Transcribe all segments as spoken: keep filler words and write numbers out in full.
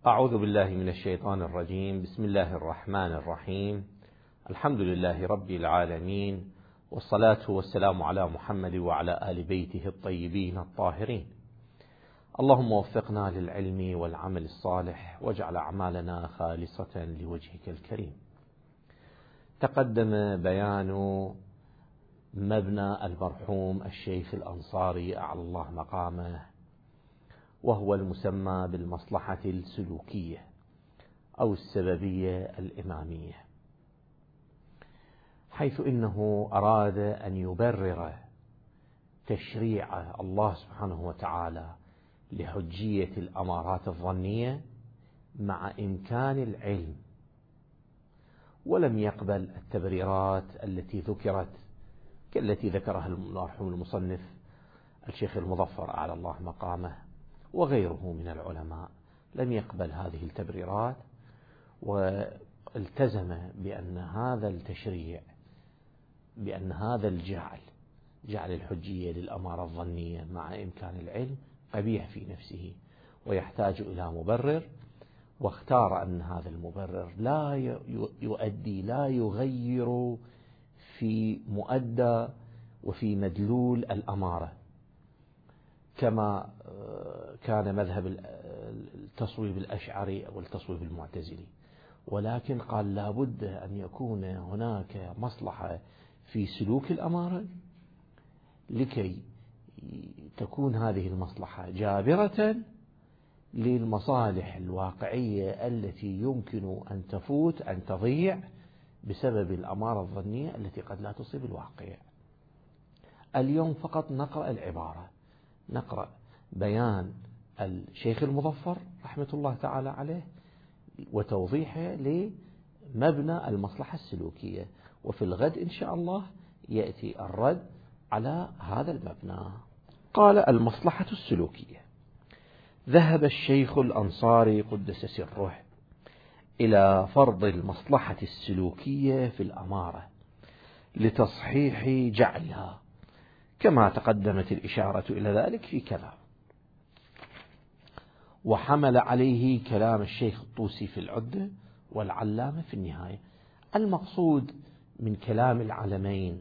أعوذ بالله من الشيطان الرجيم. بسم الله الرحمن الرحيم. الحمد لله رب العالمين، والصلاة والسلام على محمد وعلى آل بيته الطيبين الطاهرين. اللهم وفقنا للعلم والعمل الصالح، واجعل أعمالنا خالصة لوجهك الكريم. تقدم بيان مبنى المرحوم الشيخ الأنصاري أعلى الله مقامه، وهو المسمى بالمصلحة السلوكية أو السببية الإمامية، حيث إنه أراد أن يبرر تشريع الله سبحانه وتعالى لحجية الأمارات الظنية مع إمكان العلم، ولم يقبل التبريرات التي ذكرت كالتي ذكرها المرحوم المصنف الشيخ المظفر أعلى الله مقامه وغيره من العلماء. لم يقبل هذه التبريرات، والتزم بأن هذا التشريع بأن هذا الجعل جعل الحجية للأمارة الظنية مع إمكان العلم قبيح في نفسه ويحتاج إلى مبرر، واختار أن هذا المبرر لا يؤدي لا يغير في مؤدى وفي مدلول الأمارة، كما كان مذهب التصويب الأشعري أو التصويب المعتزلي، ولكن قال لا بد أن يكون هناك مصلحة في سلوك الأمارة لكي تكون هذه المصلحة جابرة للمصالح الواقعية التي يمكن أن تفوت أن تضيع بسبب الأمارة الظنية التي قد لا تصيب الواقع. اليوم فقط نقرأ العبارة، نقرأ بيان الشيخ المظفر رحمة الله تعالى عليه وتوضيحه لمبنى المصلحة السلوكية، وفي الغد إن شاء الله يأتي الرد على هذا المبنى. قال: المصلحة السلوكية. ذهب الشيخ الأنصاري قدس سره إلى فرض المصلحة السلوكية في الأمارة لتصحيح جعلها، كما تقدمت الإشارة إلى ذلك في كلام، وحمل عليه كلام الشيخ الطوسي في العدة والعلامة في النهاية. المقصود من كلام العلمين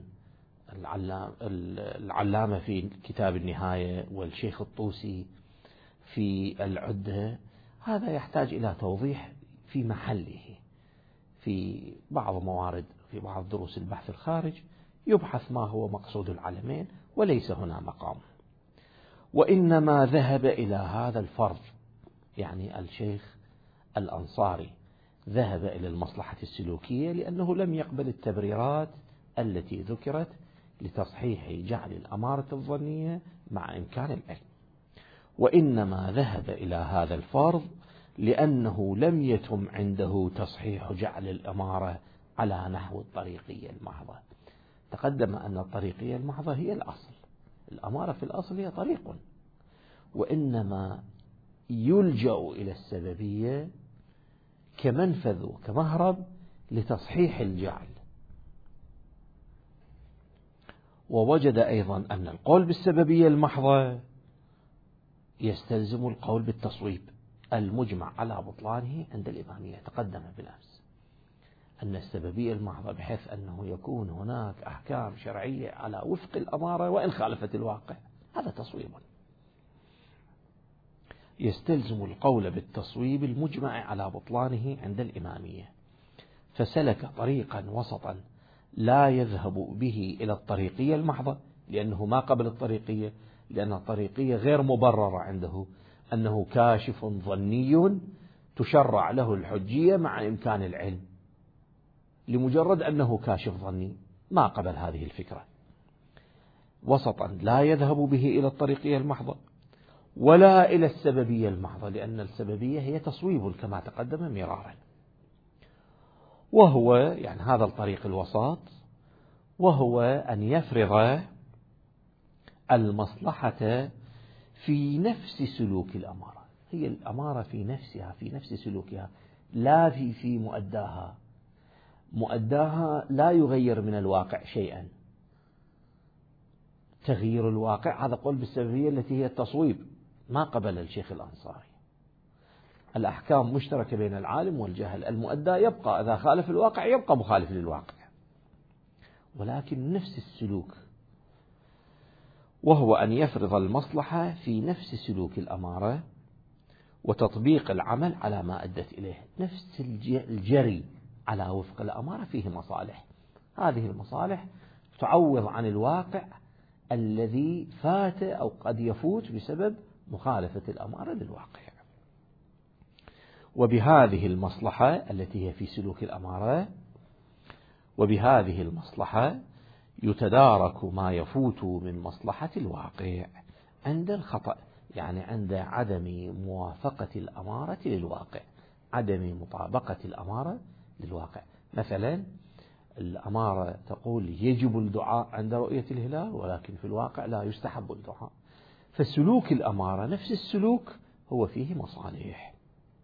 العلامة في كتاب النهاية والشيخ الطوسي في العدة، هذا يحتاج إلى توضيح في محله. في بعض موارد في بعض دروس البحث الخارج يبحث ما هو مقصود العلمين، وليس هنا مقام. وإنما ذهب إلى هذا الفرض، يعني الشيخ الأنصاري ذهب إلى المصلحة السلوكية لأنه لم يقبل التبريرات التي ذكرت لتصحيح جعل الأمارة الظنية مع إمكان العلم. وإنما ذهب إلى هذا الفرض لأنه لم يتم عنده تصحيح جعل الأمارة على نحو الطريقية المحضة. تقدم أن الطريقية المحضة هي الأصل، الأمارة في الأصل هي طريق، وإنما يلجأ إلى السببية كمنفذ وكمهرب لتصحيح الجعل. ووجد أيضا أن القول بالسببية المحضة يستلزم القول بالتصويب المجمع على بطلانه عند الإمامية. تقدم بالأمس أن السببية المحضة بحيث أنه يكون هناك أحكام شرعية على وفق الأمارة وإن خالفت الواقع، هذا تصويب. يستلزم القول بالتصويب المجمع على بطلانه عند الإمامية، فسلك طريقا وسطا لا يذهب به إلى الطريقية المحضة لأنه ما قبل الطريقية، لأن الطريقية غير مبررة عنده، أنه كاشف ظني تشرع له الحجية مع إمكان العلم، لمجرد أنه كاشف ظني ما قبل هذه الفكرة. وسطا لا يذهب به إلى الطريقية المحضة ولا إلى السببية المحضة، لأن السببية هي تصويب كما تقدم مرارا، وهو يعني هذا الطريق الوسط، وهو أن يفرض المصلحة في نفس سلوك الأمارة. هي الأمارة في نفسها في نفس سلوكها، لا في في مؤداها. مؤداها لا يغير من الواقع شيئا. تغيير الواقع هذا قول بالسببية التي هي التصويب، ما قبل الشيخ الأنصاري. الأحكام مشتركة بين العالم والجاهل، المؤدى يبقى إذا خالف الواقع يبقى مخالف للواقع. ولكن نفس السلوك، وهو أن يفرض المصلحة في نفس سلوك الأمارة وتطبيق العمل على ما أدت إليه. نفس الجري على وفق الأمارة فيه مصالح، هذه المصالح تعوض عن الواقع الذي فات أو قد يفوت بسبب مخالفة الأمارة للواقع. وبهذه المصلحة التي هي في سلوك الأمارة، وبهذه المصلحة يتدارك ما يفوت من مصلحة الواقع عند الخطأ، يعني عند عدم موافقة الأمارة للواقع، عدم مطابقة الأمارة للواقع. مثلا الأمارة تقول يجب الدعاء عند رؤية الهلال، ولكن في الواقع لا يستحب الدعاء. فسلوك الأمارة نفس السلوك هو فيه مصالح،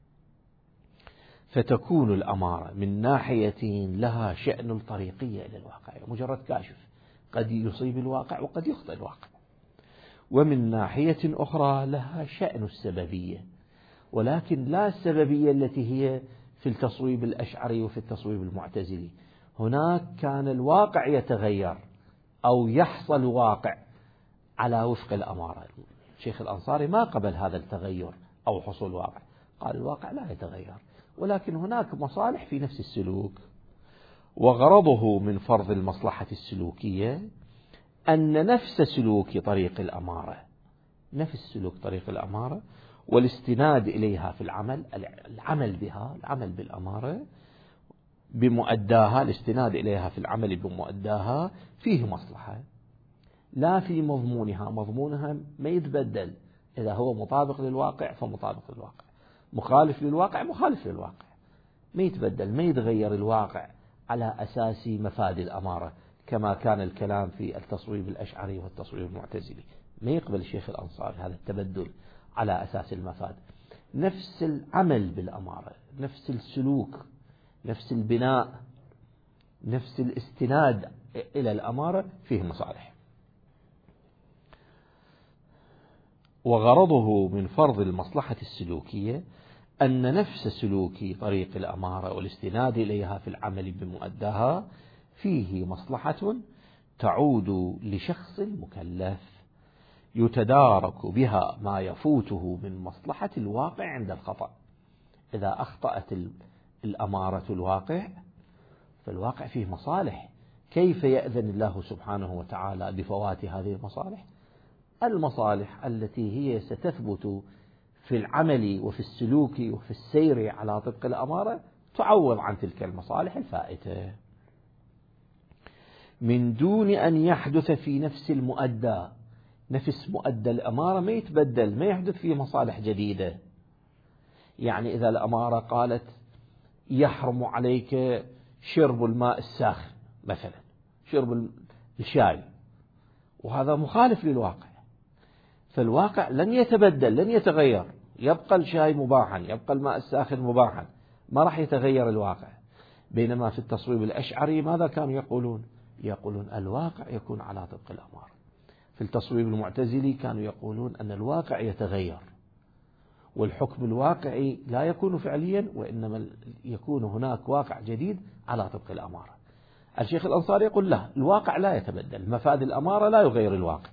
فتكون الأمارة من ناحية لها شأن الطريقية إلى الواقع، مجرد كاشف قد يصيب الواقع وقد يخطئ الواقع. ومن ناحية أخرى لها شأن السببية، ولكن لا السببية التي هي في التصويب الأشعري وفي التصويب المعتزلي. هناك كان الواقع يتغير أو يحصل واقع على وفق الأمارة. الشيخ الأنصاري ما قبل هذا التغير أو حصول واقع، قال الواقع لا يتغير، ولكن هناك مصالح في نفس السلوك. وغرضه من فرض المصلحة السلوكية أن نفس سلوك طريق الأمارة، نفس سلوك طريق الأمارة والاستناد إليها في العمل، العمل بها، العمل بالأمارة بمؤداها، الاستناد إليها في العمل بمؤداها فيه مصلحة، لا في مضمونها، مضمونها ما يتبدل، إذا هو مطابق للواقع فمطابق للواقع، مخالف للواقع مخالف للواقع، ما يتبدل، ما يتغير الواقع على أساس مفاد الأمارة كما كان الكلام في التصويب الأشعري والتصويب المعتزلي. ما يقبل الشيخ الأنصاري هذا التبدل على أساس المفاد. نفس العمل بالأمارة، نفس السلوك، نفس البناء، نفس الاستناد إلى الأمارة فيه مصالح. وغرضه من فرض المصلحة السلوكية أن نفس سلوك طريق الأمارة والاستناد إليها في العمل بمؤداها فيه مصلحة تعود لشخص مكلف يتدارك بها ما يفوته من مصلحة الواقع عند الخطأ. إذا أخطأت الأمارة الواقع فالواقع فيه مصالح، كيف يأذن الله سبحانه وتعالى بفوات هذه المصالح؟ المصالح التي هي ستثبت في العمل وفي السلوك وفي السير على طبق الأمارة تعوض عن تلك المصالح الفائتة من دون أن يحدث في نفس المؤدى، نفس مؤدى الأمارة ما يتبدل، ما يحدث فيه مصالح جديدة. يعني إذا الأمارة قالت يحرم عليك شرب الماء الساخن مثلا، شرب الشاي، وهذا مخالف للواقع، فالواقع لن يتبدل، لن يتغير، يبقى الشاي مباحا، يبقى الماء الساخن مباحا، ما راح يتغير الواقع. بينما في التصويب الأشعري ماذا كانوا يقولون؟ يقولون الواقع يكون على طبق الأمارة. في التصويب المعتزلي كانوا يقولون أن الواقع يتغير، والحكم الواقعي لا يكون فعليا، وإنما يكون هناك واقع جديد على طبق الأمارة. الشيخ الأنصاري يقول لا، الواقع لا يتبدل، مفاد الأمارة لا يغير الواقع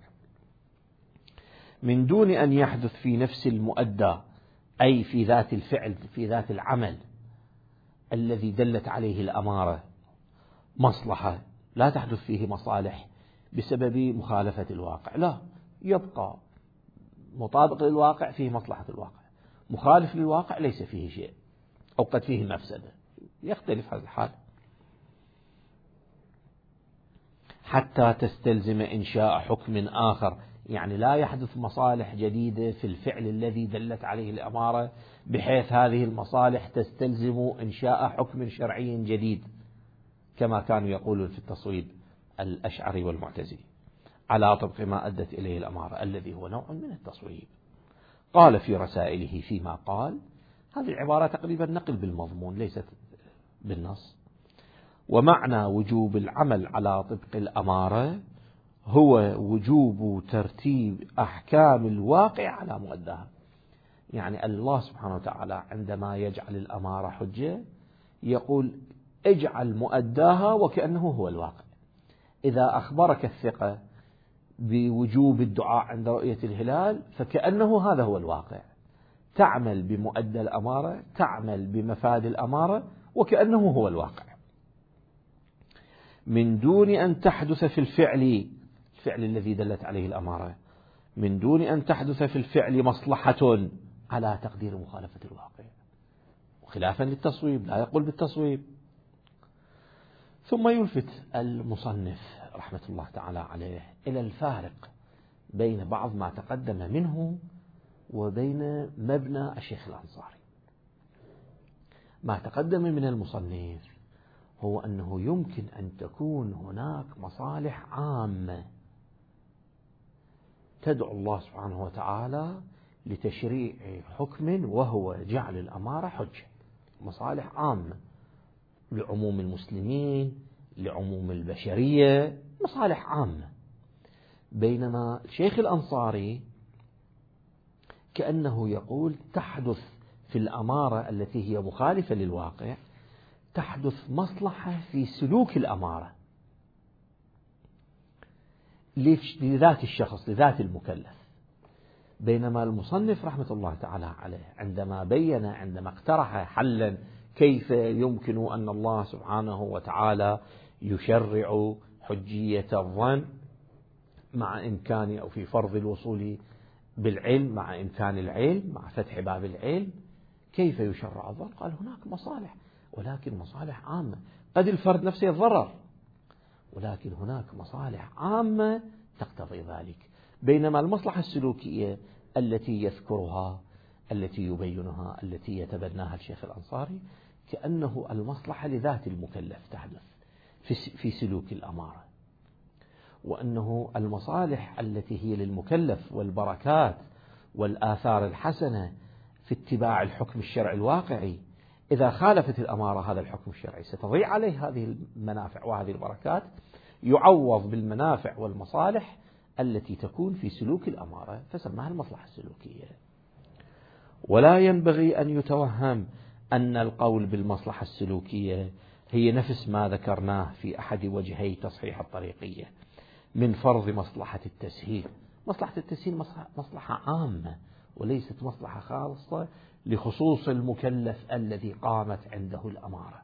من دون أن يحدث في نفس المؤدى، أي في ذات الفعل، في ذات العمل الذي دلت عليه الأمارة مصلحة، لا تحدث فيه مصالح بسبب مخالفة الواقع، لا، يبقى مطابق للواقع فيه مصلحة الواقع، مخالف للواقع ليس فيه شيء أو قد فيه مفسدة، يختلف هذا الحال حتى تستلزم إنشاء حكم آخر. يعني لا يحدث مصالح جديدة في الفعل الذي دلت عليه الأمارة بحيث هذه المصالح تستلزم إنشاء حكم شرعي جديد كما كانوا يقولون في التصويب الأشعري والمعتزلي على طبق ما أدت إليه الأمارة الذي هو نوع من التصويب. قال في رسائله فيما قال، هذه العبارة تقريبا نقل بالمضمون ليست بالنص: ومعنى وجوب العمل على طبق الأمارة هو وجوب ترتيب أحكام الواقع على مؤداها. يعني الله سبحانه وتعالى عندما يجعل الأمارة حجة يقول اجعل مؤداها وكأنه هو الواقع. إذا أخبرك الثقة بوجوب الدعاء عند رؤية الهلال فكأنه هذا هو الواقع، تعمل بمؤدى الأمارة، تعمل بمفاد الأمارة وكأنه هو الواقع، من دون أن تحدث في الفعل، الفعل الذي دلت عليه الأمارة، من دون أن تحدث في الفعل مصلحة على تقدير مخالفة الواقع، وخلافا للتصويب لا يقول بالتصويب. ثم يلفت المصنف رحمة الله تعالى عليه إلى الفارق بين بعض ما تقدم منه وبين مبنى الشيخ الأنصاري. ما تقدم من المصنف هو أنه يمكن أن تكون هناك مصالح عامة تدعو الله سبحانه وتعالى لتشريع حكم وهو جعل الأمارة حجة، مصالح عامة لعموم المسلمين، لعموم البشرية، مصالح عامة. بينما الشيخ الأنصاري كأنه يقول تحدث في الأمارة التي هي مخالفة للواقع تحدث مصلحة في سلوك الأمارة لذات الشخص، لذات المكلف. بينما المصنف رحمة الله تعالى عليه عندما بين، عندما اقترح حلا كيف يمكن أن الله سبحانه وتعالى يشرع حجية الظن مع إمكان أو في فرض الوصول بالعلم مع إمكان العلم مع فتح باب العلم، كيف يشرع الظن؟ قال هناك مصالح، ولكن مصالح عامة، قد الفرد نفسه يتضرر، ولكن هناك مصالح عامة تقتضي ذلك. بينما المصلحة السلوكية التي يذكرها، التي يبينها، التي يتبناها الشيخ الأنصاري، كأنه المصلحة لذات المكلف تحدث في سلوك الأمارة، وأنه المصالح التي هي للمكلف والبركات والآثار الحسنة في اتباع الحكم الشرعي الواقعي، إذا خالفت الأمارة هذا الحكم الشرعي ستضيع عليه هذه المنافع وهذه البركات، يعوض بالمنافع والمصالح التي تكون في سلوك الأمارة، فسماها المصلحة السلوكية. ولا ينبغي أن يتوهم أن القول بالمصلحة السلوكية هي نفس ما ذكرناه في أحد وجهي تصحيح الطريقية من فرض مصلحة التسهيل. مصلحة التسهيل مصلحة عامة وليست مصلحة خاصة لخصوص المكلف الذي قامت عنده الأمارة،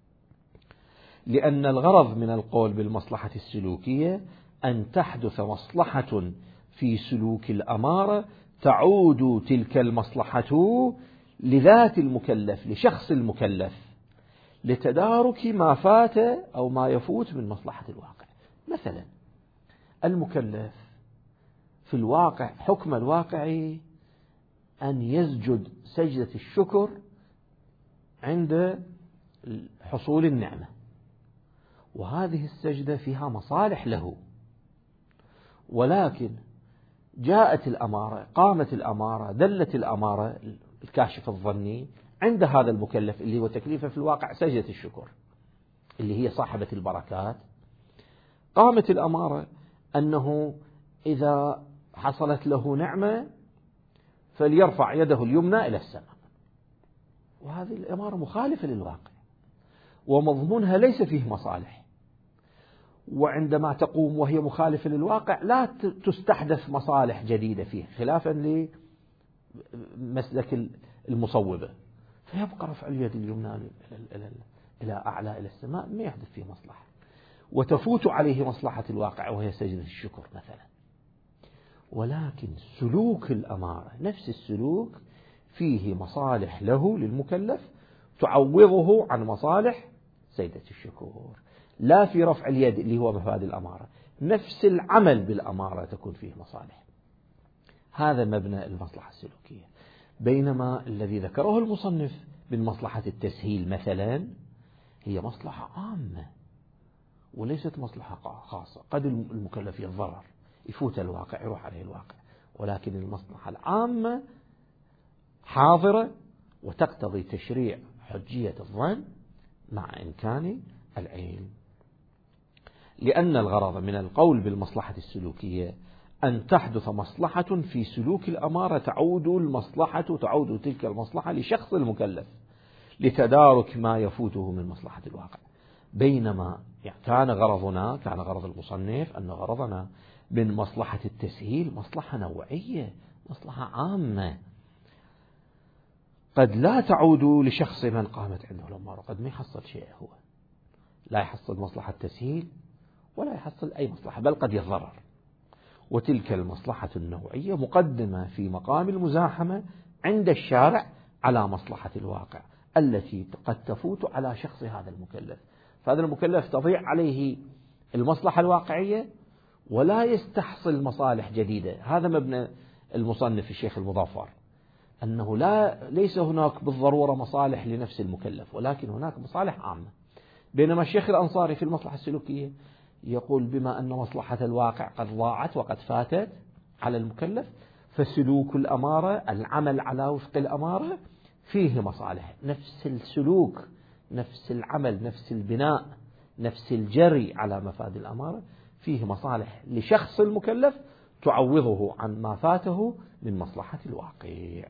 لأن الغرض من القول بالمصلحة السلوكية أن تحدث مصلحة في سلوك الأمارة تعود تلك المصلحة لذات المكلف، لشخص المكلف، لتدارك ما فات أو ما يفوت من مصلحة الواقع. مثلا المكلف في الواقع حكم الواقعي أن يسجد سجدة الشكر عند حصول النعمة، وهذه السجدة فيها مصالح له، ولكن جاءت الأمارة، قامت الأمارة، دلت الأمارة الكاشف الظني عند هذا المكلف اللي هو تكليفه في الواقع سجدة الشكر اللي هي صاحبة البركات، قامت الأمارة أنه إذا حصلت له نعمة فليرفع يده اليمنى إلى السماء، وهذه الأمارة مخالفة للواقع ومضمونها ليس فيه مصالح، وعندما تقوم وهي مخالفة للواقع لا تستحدث مصالح جديدة فيه، خلافا لمسلك المصوبة، فيبقى رفع اليد اليمنى إلى أعلى إلى السماء ما يحدث فيه مصلحة، وتفوت عليه مصلحة الواقع وهي سجدة الشكر مثلا. ولكن سلوك الأمارة نفس السلوك فيه مصالح له للمكلف تعوضه عن مصالح سجدة الشكر، لا في رفع اليد اللي هو مفاد الأمارة، نفس العمل بالأمارة تكون فيه مصالح. هذا مبنى المصلحة السلوكية. بينما الذي ذكره المصنف من مصلحة التسهيل مثلا هي مصلحة عامة وليست مصلحة خاصة، قد المكلف يتضرر يفوت الواقع يروح عليه الواقع، ولكن المصلحة العامة حاضرة وتقتضي تشريع حجية الظن مع إمكان العلم. لأن الغرض من القول بالمصلحة السلوكية أن تحدث مصلحة في سلوك الأمارة تعود المصلحة تعود تلك المصلحة لشخص المكلف لتدارك ما يفوته من مصلحة الواقع. بينما كان غرضنا كان غرض المصنف أن غرضنا من مصلحة التسهيل مصلحة نوعية، مصلحة عامة قد لا تعود لشخص من قامت عنده الأمارة، قد ما يحصل شيء، هو لا يحصل مصلحة تسهيل ولا يحصل أي مصلحة، بل قد يضرر. وتلك المصلحة النوعية مقدمة في مقام المزاحمة عند الشارع على مصلحة الواقع التي قد تفوت على شخص هذا المكلف. فهذا المكلف تضيع عليه المصلحة الواقعية ولا يستحصل مصالح جديدة. هذا مبنى المصنف الشيخ المظفر، أنه لا ليس هناك بالضرورة مصالح لنفس المكلف، ولكن هناك مصالح عامة. بينما الشيخ الأنصاري في المصلحة السلوكية يقول بما أن مصلحة الواقع قد ضاعت وقد فاتت على المكلف، فسلوك الأمارة، العمل على وفق الأمارة، فيه مصالح. نفس السلوك، نفس العمل، نفس البناء، نفس الجري على مفاد الأمارة فيه مصالح لشخص المكلف تعوضه عن ما فاته من مصلحة الواقع.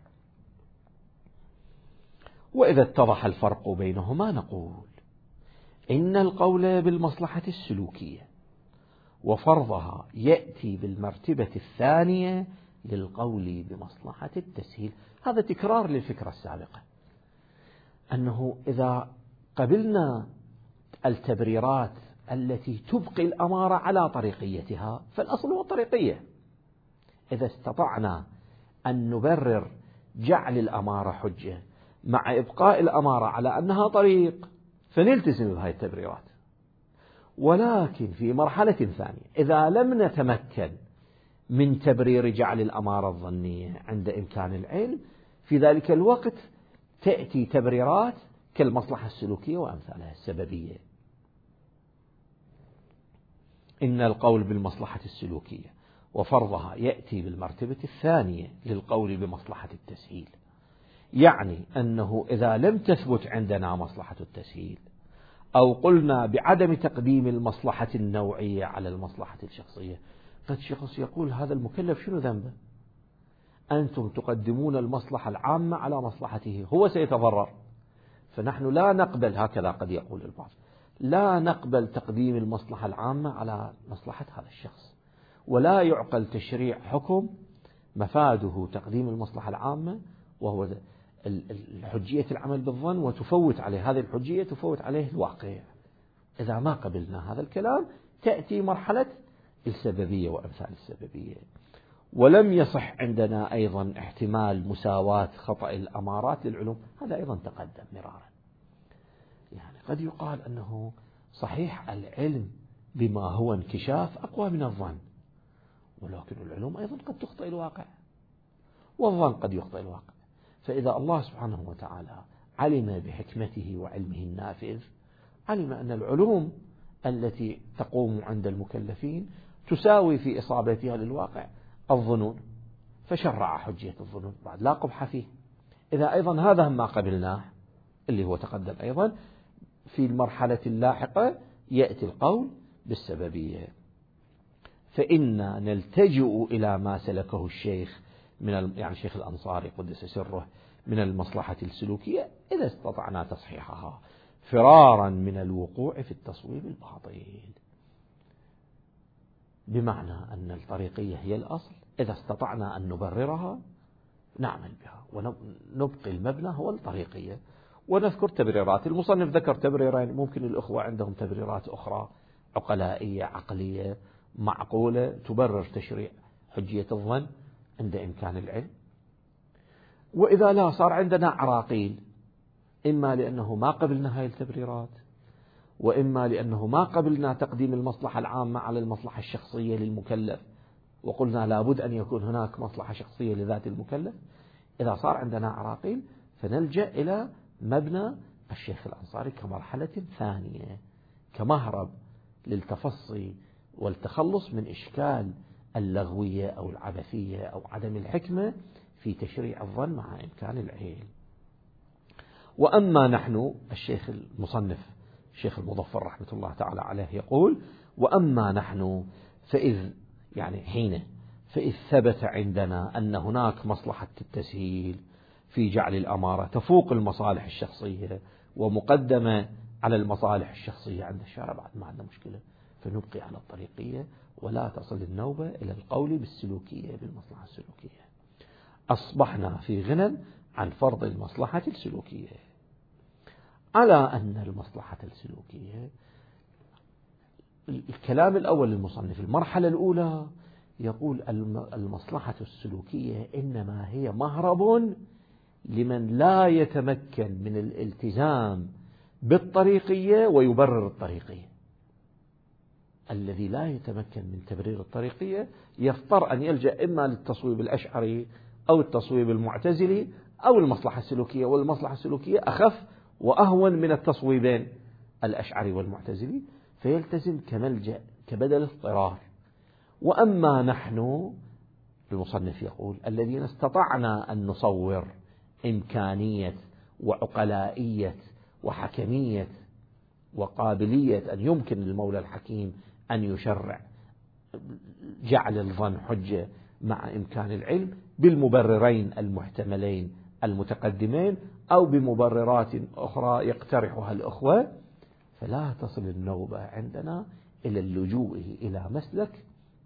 وإذا اتضح الفرق بينهما نقول إن القول بالمصلحة السلوكية وفرضها يأتي بالمرتبة الثانية للقول بمصلحة التسهيل. هذا تكرار للفكرة السابقة، أنه إذا قبلنا التبريرات التي تبقي الأمارة على طريقيتها فالأصل هو الطريقية. إذا استطعنا أن نبرر جعل الأمارة حجة مع إبقاء الأمارة على أنها طريق فنلتزم بهذه التبريرات. ولكن في مرحلة ثانية إذا لم نتمكن من تبرير جعل الأمارة الظنية عند إمكان العلم، في ذلك الوقت تأتي تبريرات كالمصلحة السلوكية وأمثالها السببية. إن القول بالمصلحة السلوكية وفرضها يأتي بالمرتبة الثانية للقول بمصلحة التسهيل، يعني أنه إذا لم تثبت عندنا مصلحة التسهيل أو قلنا بعدم تقديم المصلحة النوعية على المصلحة الشخصية، قد شخص يقول هذا المكلف شنو ذنبه؟ أنتم تقدمون المصلحة العامة على مصلحته، هو سيتضرر. فنحن لا نقبل، هكذا قد يقول البعض، لا نقبل تقديم المصلحة العامة على مصلحة هذا الشخص، ولا يعقل تشريع حكم مفاده تقديم المصلحة العامة وهو الحجية العمل بالظن وتفوت عليه هذه الحجية تفوت عليه الواقع. إذا ما قبلنا هذا الكلام تأتي مرحلة السببية وأمثال السببية. ولم يصح عندنا أيضا احتمال مساواة خطأ الأمارات للعلوم، هذا أيضا تقدم مرارا. يعني قد يقال أنه صحيح العلم بما هو انكشاف أقوى من الظن، ولكن العلوم أيضا قد تخطئ الواقع والظن قد يخطئ الواقع. فإذا الله سبحانه وتعالى علم بحكمته وعلمه النافذ، علم أن العلوم التي تقوم عند المكلفين تساوي في إصابتها للواقع الظنون، فشرع حجية الظنون بعد لا قبح فيه. إذا أيضا هذا ما قبلناه اللي هو تقدم أيضا في المرحلة اللاحقة يأتي القول بالسببية. فإنا نلتجئ إلى ما سلكه الشيخ من يعني الشيخ الأنصاري قدس سره من المصلحة السلوكية إذا استطعنا تصحيحها فرارا من الوقوع في التصويب الباطل. بمعنى أن الطريقية هي الأصل، إذا استطعنا أن نبررها نعمل بها ونبقي المبنى هو الطريقية ونذكر تبريرات. المصنف ذكر تبريرين، ممكن الأخوة عندهم تبريرات أخرى عقلائية عقلية معقولة تبرر تشريع حجية الظن عند إمكان العلم. وإذا لا صار عندنا عراقيل، إما لأنه ما قبلنا هاي التبريرات، وإما لأنه ما قبلنا تقديم المصلحة العامة على المصلحة الشخصية للمكلف، وقلنا لابد أن يكون هناك مصلحة شخصية لذات المكلف. إذا صار عندنا عراقيل فنلجأ إلى مبنى الشيخ الأنصاري كمرحلة ثانية، كمهرب للتفصي والتخلص من إشكال اللغوية أو العبثية أو عدم الحكمة في تشريع الظن مع إمكان العلم. وأما نحن، الشيخ المصنف الشيخ المظفر رحمة الله تعالى عليه يقول: وأما نحن فإذ يعني حين فإذ ثبت عندنا أن هناك مصلحة التسهيل في جعل الأمارة تفوق المصالح الشخصية ومقدمة على المصالح الشخصية عند الشارع، بعد ما عندنا مشكلة، فنبقي على الطريقية ولا تصل النوبة إلى القول بالسلوكية بالمصلحة السلوكية. أصبحنا في غنى عن فرض المصلحة السلوكية، على أن المصلحة السلوكية، الكلام الأول للمصنف المرحلة الأولى يقول المصلحة السلوكية إنما هي مهرب لمن لا يتمكن من الالتزام بالطريقية ويبرر الطريقية. الذي لا يتمكن من تبرير الطريقية يضطر أن يلجأ إما للتصويب الأشعري أو التصويب المعتزلي أو المصلحة السلوكية، والمصلحة السلوكية أخف وأهون من التصويبين الأشعري والمعتزلي، فيلتزم كملجأ كبدل اضطرار. وأما نحن، المصنف يقول الذين استطعنا أن نصور إمكانية وعقلائية وحكمية وقابلية أن يمكن للمولى الحكيم أن يشرع جعل الظن حجة مع إمكان العلم بالمبررين المحتملين المتقدمين أو بمبررات أخرى يقترحها الأخوة، فلا تصل النوبة عندنا إلى اللجوء إلى مسلك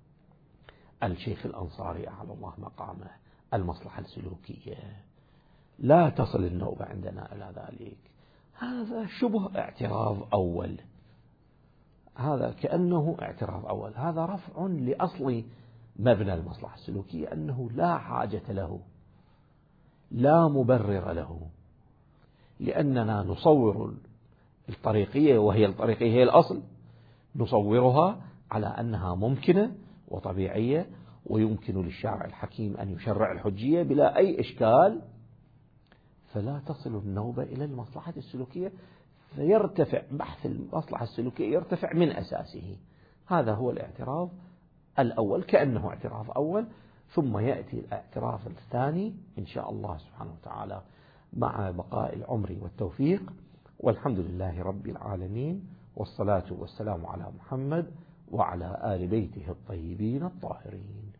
الشيخ الأنصاري أعلى الله مقامه المصلحة السلوكية، لا تصل النوبة عندنا إلى ذلك. هذا شبه اعتراض أول، هذا كأنه اعتراض أول، هذا رفع لأصل مبنى المصلحة السلوكية أنه لا حاجة له، لا مبرر له، لأننا نصور الطريقية، وهي الطريقية هي الأصل، نصورها على أنها ممكنة وطبيعية ويمكن للشارع الحكيم أن يشرع الحجية بلا أي إشكال، فلا تصل النوبة إلى المصلحة السلوكية، فيرتفع بحث المصلحة السلوكية يرتفع من أساسه. هذا هو الاعتراض الأول، كأنه اعتراض أول، ثم يأتي الاعتراف الثاني إن شاء الله سبحانه وتعالى مع بقاء العمر والتوفيق، والحمد لله رب العالمين، والصلاة والسلام على محمد وعلى آل بيته الطيبين الطاهرين.